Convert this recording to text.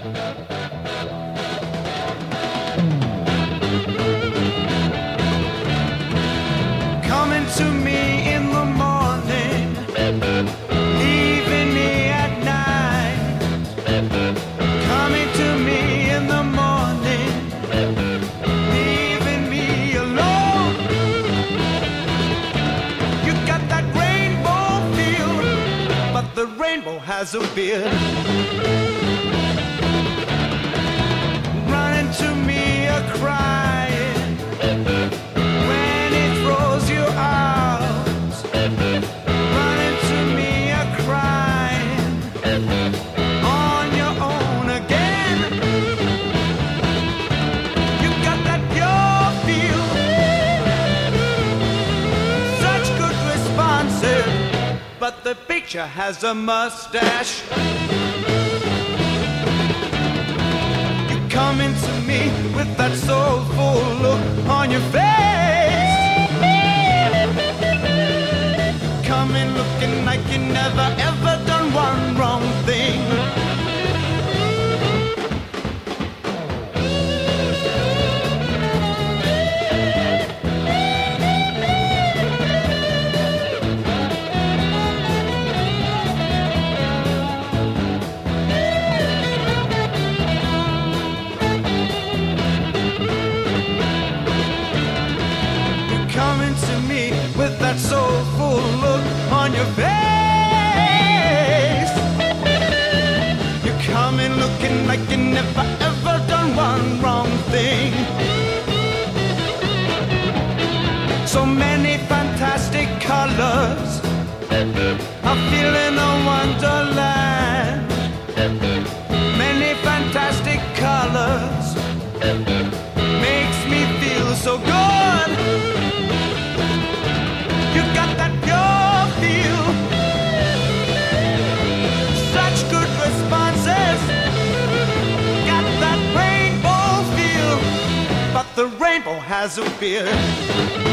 Coming to me in the morning, leaving me at night. Coming to me in the morning, leaving me alone. You got that rainbow feel, but the rainbow has a beard. Running to me a crying when it throws you out. Running to me a crying on your own again. You got that pure feel, such good responses, but the picture has a mustache. Coming to me with that soulful look on your face. Coming looking like you never ever done one wrong thing. Coming to me with that soulful look on your face. You're coming looking like you never ever done one wrong thing. So many fantastic colors, I feel in a wonderland. Many fantastic colors makes me feel so good. You got that pure feel, such good responses. Got that rainbow feel, but the rainbow has a beard.